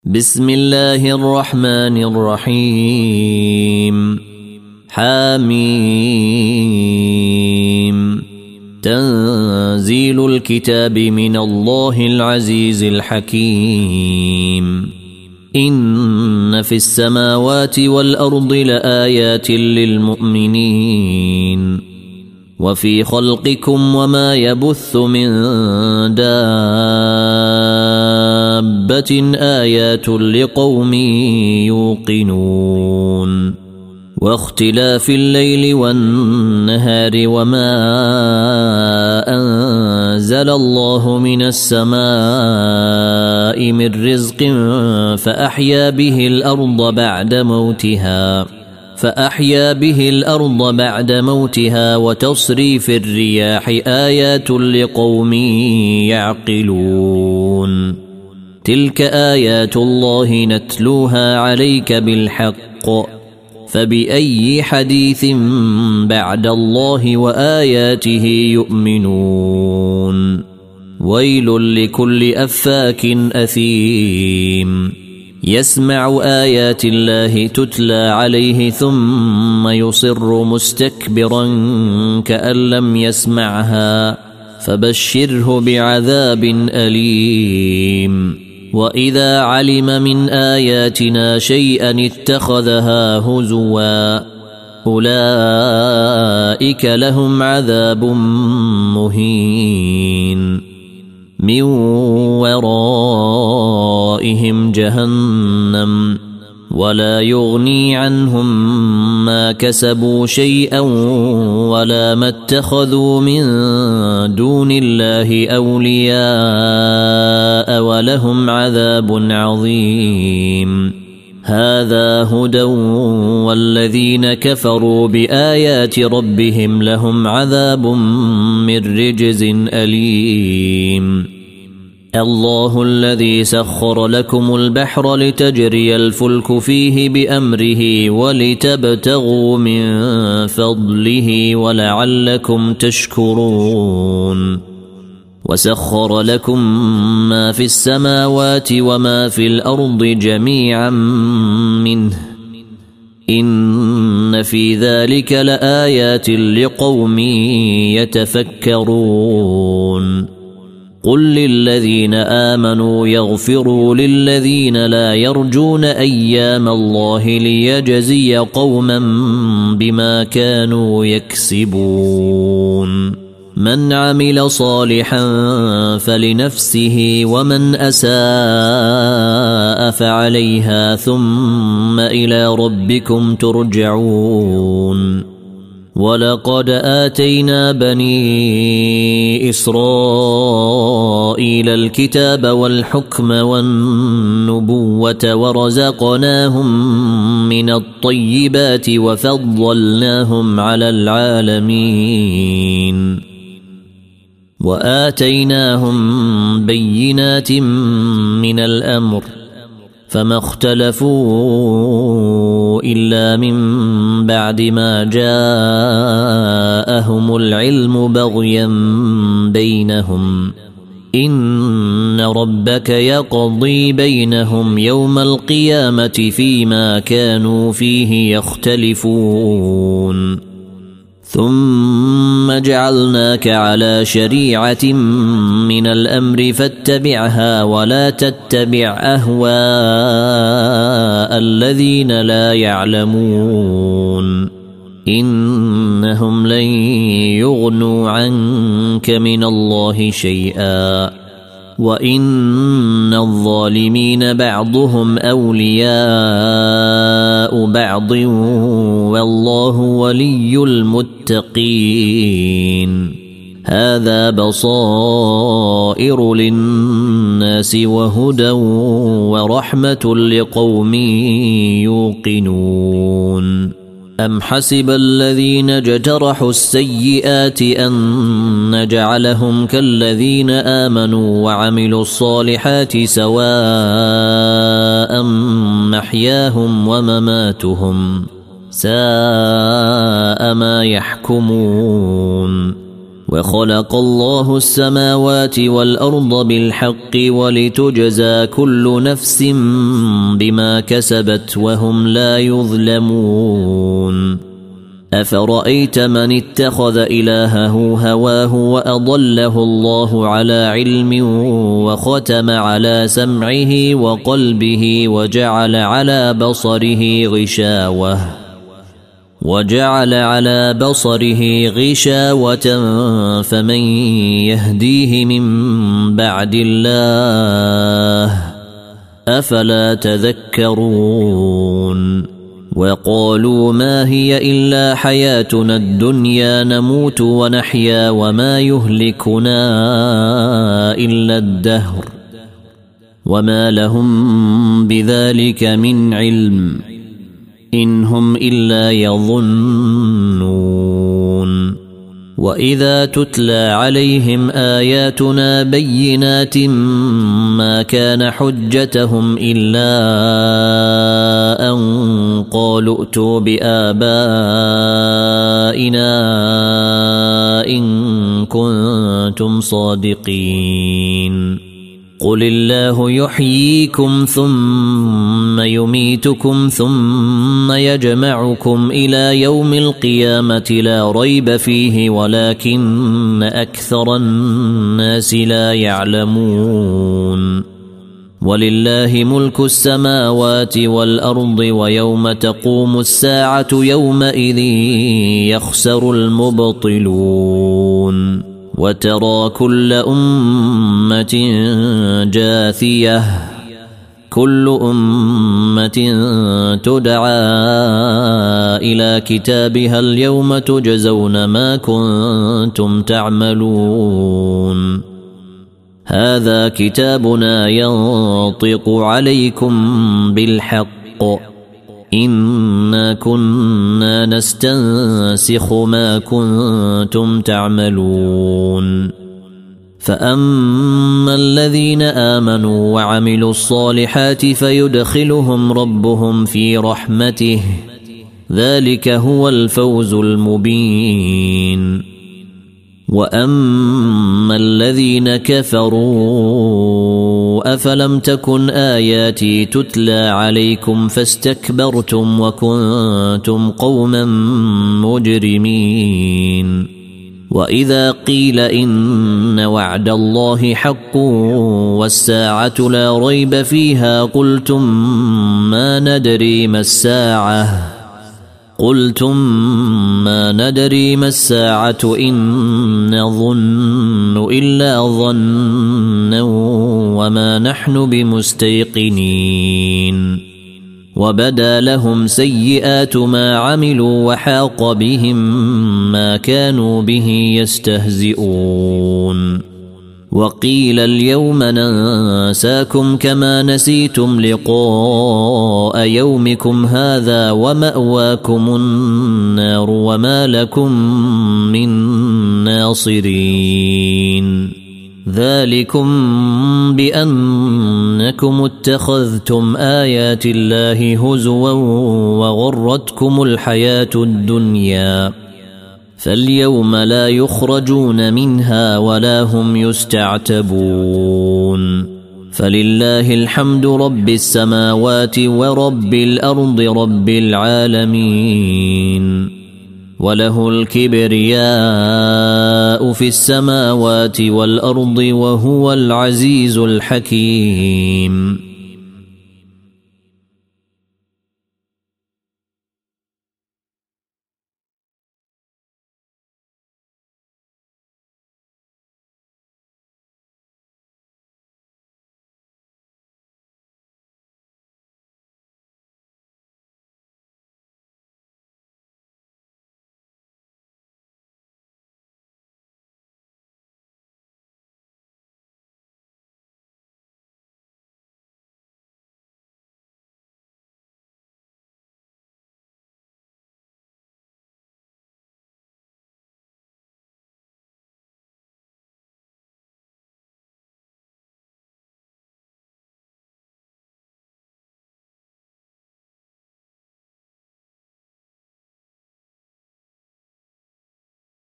بسم الله الرحمن الرحيم. حاميم. تنزيل الكتاب من الله العزيز الحكيم. إن في السماوات والأرض لآيات للمؤمنين وفي خلقكم وما يبث من دابة آيات لقوم يوقنون واختلاف الليل والنهار وما أنزل الله من السماء من رزق فأحيا به الأرض بعد موتها وتصريف الرياح آيات لقوم يعقلون تلك آيات الله نتلوها عليك بالحق فبأي حديث بعد الله وآياته يؤمنون ويل لكل أفاك أثيم يسمع آيات الله تتلى عليه ثم يصر مستكبرا كأن لم يسمعها فبشره بعذاب أليم وإذا علم من آياتنا شيئا اتخذها هزوا أولئك لهم عذاب مهين من ورائهم جهنم ولا يغني عنهم ما كسبوا شيئا ولا ما اتخذوا من دون الله أولياء ولهم عذاب عظيم هذا هدى والذين كفروا بآيات ربهم لهم عذاب من رجز أليم الله الذي سخر لكم البحر لتجري الفلك فيه بأمره ولتبتغوا من فضله ولعلكم تشكرون وسخر لكم ما في السماوات وما في الأرض جميعا منه إن في ذلك لآيات لقوم يتفكرون قل للذين آمنوا يغفروا للذين لا يرجون أيام الله ليجزي قوما بما كانوا يكسبون من عمل صالحا فلنفسه ومن أساء فعليها ثم إلى ربكم ترجعون ولقد آتينا بني إسرائيل الكتاب والحكم والنبوة ورزقناهم من الطيبات وفضلناهم على العالمين وآتيناهم بينات من الأمر فما اختلفوا إلا من بعد ما جاءهم العلم بغيا بينهم إن ربك يقضي بينهم يوم القيامة فيما كانوا فيه يختلفون ثم جعلناك على شريعة من الأمر فاتبعها ولا تتبع أهواء الذين لا يعلمون إنهم لن يغنوا عنك من الله شيئا وإن الظالمين بعضهم أولياء بعض والله ولي المتقين هذا بصائر للناس وهدى ورحمة لقوم يوقنون أم حسب الذين اجترحوا السيئات أن نجعلهم كالذين آمنوا وعملوا الصالحات سواء محياهم ومماتهم ساء ما يحكمون وخلق الله السماوات والأرض بالحق ولتجزى كل نفس بما كسبت وهم لا يظلمون أفرأيت من اتخذ إلهه هواه وأضله الله على علم وختم على سمعه وقلبه وجعل على بصره غشاوة فمن يهديه من بعد الله أفلا تذكرون وقالوا ما هي إلا حياتنا الدنيا نموت ونحيا وما يهلكنا إلا الدهر وما لهم بذلك من علم إن هم إلا يظنون وإذا تتلى عليهم آياتنا بينات ما كان حجتهم إلا أن قالوا ائتوا بآبائنا إن كنتم صادقين قل الله يحييكم ثم يميتكم ثم يجمعكم إلى يوم القيامة لا ريب فيه ولكن أكثر الناس لا يعلمون ولله ملك السماوات والأرض ويوم تقوم الساعة يومئذ يخسر المبطلون وترى كل أمة جاثية كل أمة تدعى إلى كتابها اليوم تجزون ما كنتم تعملون هذا كتابنا ينطق عليكم بالحق إنا كنا نستنسخ ما كنتم تعملون فأما الذين آمنوا وعملوا الصالحات فيدخلهم ربهم في رحمته ذلك هو الفوز المبين وأما الذين كفروا أفلم تكن آياتي تتلى عليكم فاستكبرتم وكنتم قوما مجرمين وإذا قيل إن وعد الله حق والساعة لا ريب فيها قلتم ما ندري ما الساعة إن نظن إلا ظنا وما نحن بمستيقنين وبدا لهم سيئات ما عملوا وحاق بهم ما كانوا به يستهزئون وقيل اليوم ننساكم كما نسيتم لقاء يومكم هذا ومأواكم النار وما لكم من ناصرين ذلكم بأنكم اتخذتم آيات الله هزوا وغرتكم الحياة الدنيا فاليوم لا يخرجون منها ولا هم يستعتبون فلله الحمد رب السماوات ورب الأرض رب العالمين وله الكبرياء في السماوات والأرض وهو العزيز الحكيم